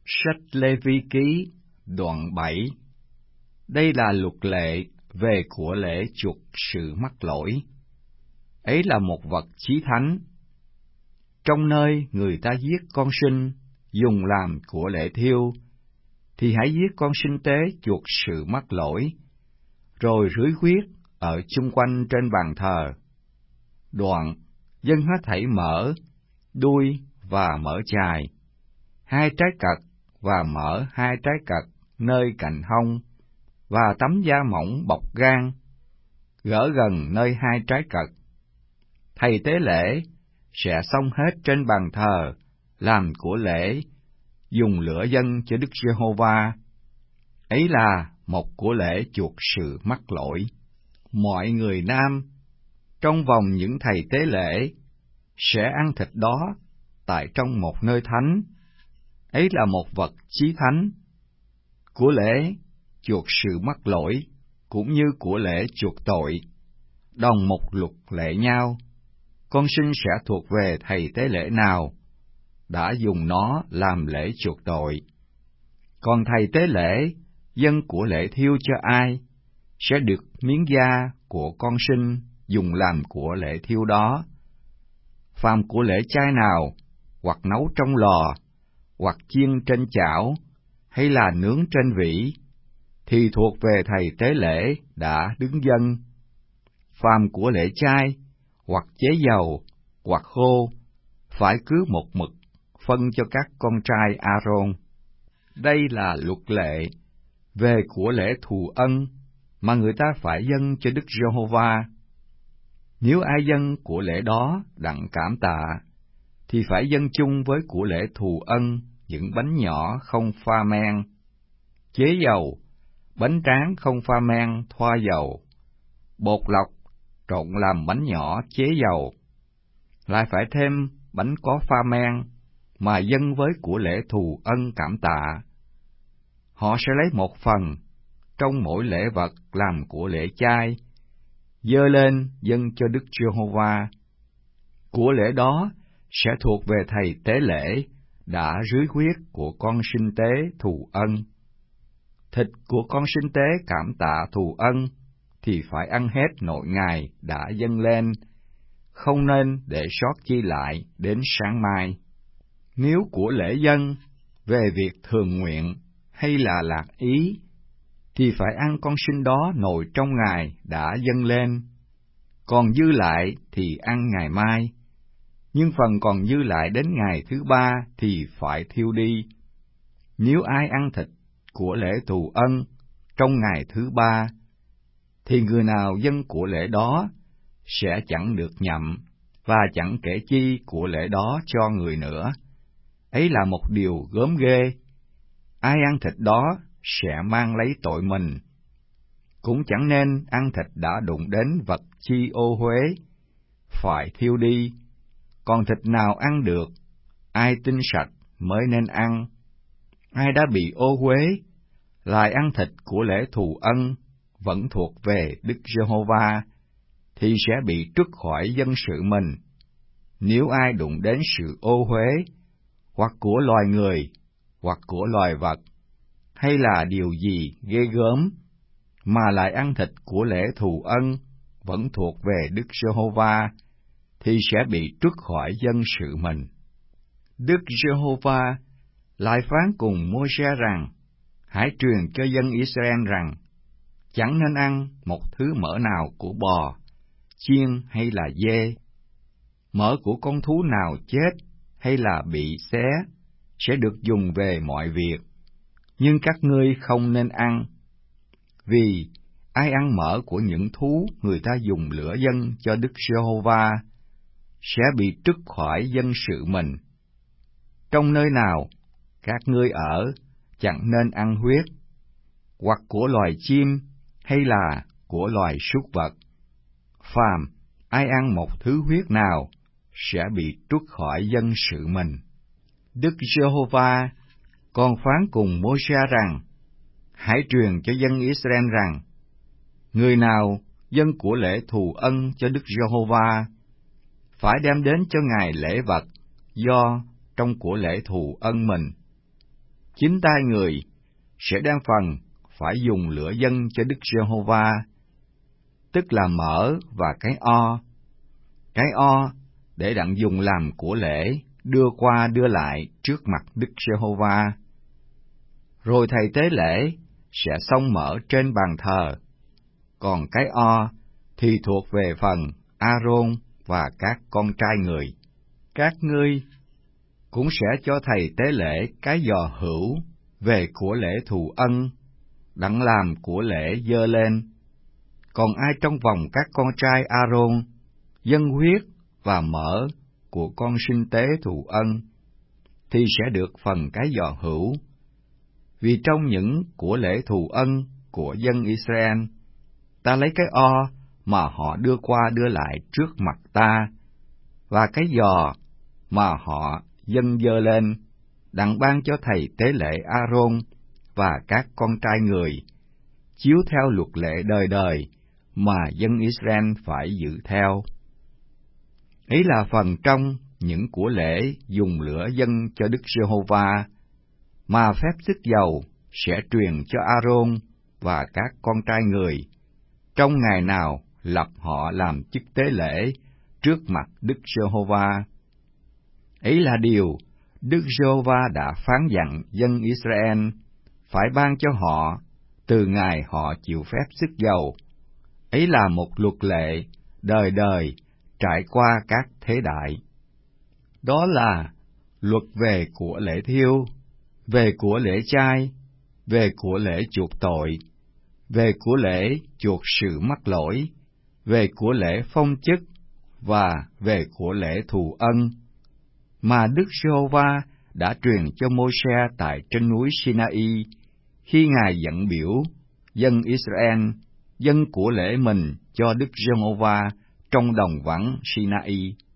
Sách Lê-vi ký, đoạn 7. Đây là luật lệ về của lễ chuộc sự mắc lỗi. Ấy là một vật chí thánh. Trong nơi người ta giết con sinh, dùng làm của lễ thiêu, thì hãy giết con sinh tế chuộc sự mắc lỗi, rồi rưới huyết ở chung quanh trên bàn thờ. Đoạn, dâng hết thảy mỡ, đuôi và mỡ chài, 2 trái cật và mỡ 2 trái cật nơi cạnh hông, và tấm da mỏng bọc gan, gỡ gần nơi 2 trái cật. Thầy tế lễ sẽ xông hết trên bàn thờ, làm của lễ, dùng lửa dâng cho Đức Giê-hô-va. Ấy là một của lễ chuộc sự mắc lỗi. Mọi người nam trong vòng những thầy tế lễ sẽ ăn thịt đó tại trong một nơi thánh. Ấy là một vật chí thánh. Của lễ chuộc sự mắc lỗi cũng như của lễ chuộc tội, đồng một luật lệ nhau. Con sinh sẽ thuộc về thầy tế lễ nào đã dùng nó làm lễ chuộc tội. Còn thầy tế lễ dâng của lễ thiêu cho ai, sẽ được miếng da của con sinh dùng làm của lễ thiêu đó. Phàm của lễ chay nào, hoặc nấu trong lò, hoặc chiên trên chảo, hay là nướng trên vỉ, thì thuộc về thầy tế lễ đã đứng dâng. Phàm của lễ chay, hoặc chế dầu, hoặc khô, phải cứ một mực phân cho các con trai A-rôn. Đây là luật lệ về của lễ thù ân mà người ta phải dâng cho Đức Giê-hô-va. Nếu ai dâng của lễ đó đặng cảm tạ, thì phải dâng chung với của lễ thù ân những bánh nhỏ không pha men, chế dầu, bánh tráng không pha men thoa dầu, bột lọc trộn làm bánh nhỏ chế dầu, lại phải thêm bánh có pha men mà dâng với của lễ thù ân cảm tạ. Họ sẽ lấy một phần trong mỗi lễ vật làm của lễ chay, dơ lên dâng cho Đức Giê-hô-va. Của lễ đó sẽ thuộc về thầy tế lễ đã rưới huyết của con sinh tế thù ân. Thịt của con sinh tế cảm tạ thù ân thì phải ăn hết nội ngày đã dâng lên, không nên để sót chi lại đến sáng mai. Nếu của lễ dâng về việc thường nguyện hay là lạc ý, thì phải ăn con sinh đó nội trong ngày đã dâng lên, còn dư lại thì ăn ngày mai. Nhưng phần còn dư lại đến ngày thứ 3 thì phải thiêu đi. Nếu ai ăn thịt của lễ thù ân trong ngày thứ 3, thì người nào dâng của lễ đó sẽ chẳng được nhậm, và chẳng kể chi của lễ đó cho người nữa. Ấy là một điều gớm ghê. Ai ăn thịt đó sẽ mang lấy tội mình. Cũng chẳng nên ăn thịt đã đụng đến vật chi ô uế, phải thiêu đi. Còn thịt nào ăn được, ai tinh sạch mới nên ăn. Ai đã bị ô uế, lại ăn thịt của lễ thù ân vẫn thuộc về Đức Giê-hô-va, thì sẽ bị trút khỏi dân sự mình. Nếu ai đụng đến sự ô uế, hoặc của loài người, hoặc của loài vật, hay là điều gì ghê gớm, mà lại ăn thịt của lễ thù ân vẫn thuộc về Đức Giê-hô-va, thì sẽ bị trút khỏi dân sự mình. Đức Giê-hô-va lại phán cùng Môi-se rằng, hãy truyền cho dân Israel rằng, chẳng nên ăn một thứ mỡ nào của bò, chiên hay là dê. Mỡ của con thú nào chết hay là bị xé sẽ được dùng về mọi việc, nhưng các ngươi không nên ăn. Vì ai ăn mỡ của những thú người ta dùng lửa dâng cho Đức Giê-hô-va sẽ bị trút khỏi dân sự mình. Trong nơi nào các ngươi ở chẳng nên ăn huyết, hoặc của loài chim hay là của loài súc vật. Phàm ai ăn một thứ huyết nào sẽ bị trút khỏi dân sự mình. Đức Giê-hô-va còn phán cùng Môi-se rằng, hãy truyền cho dân Israel rằng, người nào dâng của lễ thù ân cho Đức Giê-hô-va phải đem đến cho Ngài lễ vật do trong của lễ thù ân mình. Chính tay người sẽ đem phần phải dùng lửa dâng cho Đức Giê-hô-va, tức là mỡ và cái o để đặng dùng làm của lễ đưa qua đưa lại trước mặt Đức Giê-hô-va. Rồi thầy tế lễ sẽ xông mỡ trên bàn thờ, còn cái o thì thuộc về phần A-rôn và các con trai người. Các ngươi cũng sẽ cho thầy tế lễ cái giò hữu về của lễ thù ân, đặng làm của lễ dơ lên. Còn ai trong vòng các con trai A-rôn dâng huyết và mỡ của con sinh tế thù ân, thì sẽ được phần cái giò hữu. Vì trong những của lễ thù ân của dân Israel, ta lấy cái o mà họ đưa qua đưa lại trước mặt ta, và cái giò mà họ dâng dơ lên, đặng ban cho thầy tế lễ A-rôn và các con trai người, chiếu theo luật lệ đời đời mà dân Israel phải giữ theo. Ấy là phần trong những của lễ dùng lửa dâng cho Đức Giê-hô-va, mà phép sức dầu sẽ truyền cho A-rôn và các con trai người, trong ngày nào lập họ làm chức tế lễ trước mặt Đức Giê-hô-va. Ấy là điều Đức Giê-hô-va đã phán dặn dân Israel phải ban cho họ từ ngày họ chịu phép sức dầu. Ấy là một luật lệ đời đời trải qua các thế đại. Đó là luật về của lễ thiêu, về của lễ chay, về của lễ chuộc tội, về của lễ chuộc sự mắc lỗi, về của lễ phong chức và về của lễ thù ân, mà Đức Giê-hô-va đã truyền cho Mô-se tại trên núi Sinai, khi Ngài dẫn biểu dân Israel dâng của lễ mình cho Đức Giê-hô-va trong đồng vắng Sinai.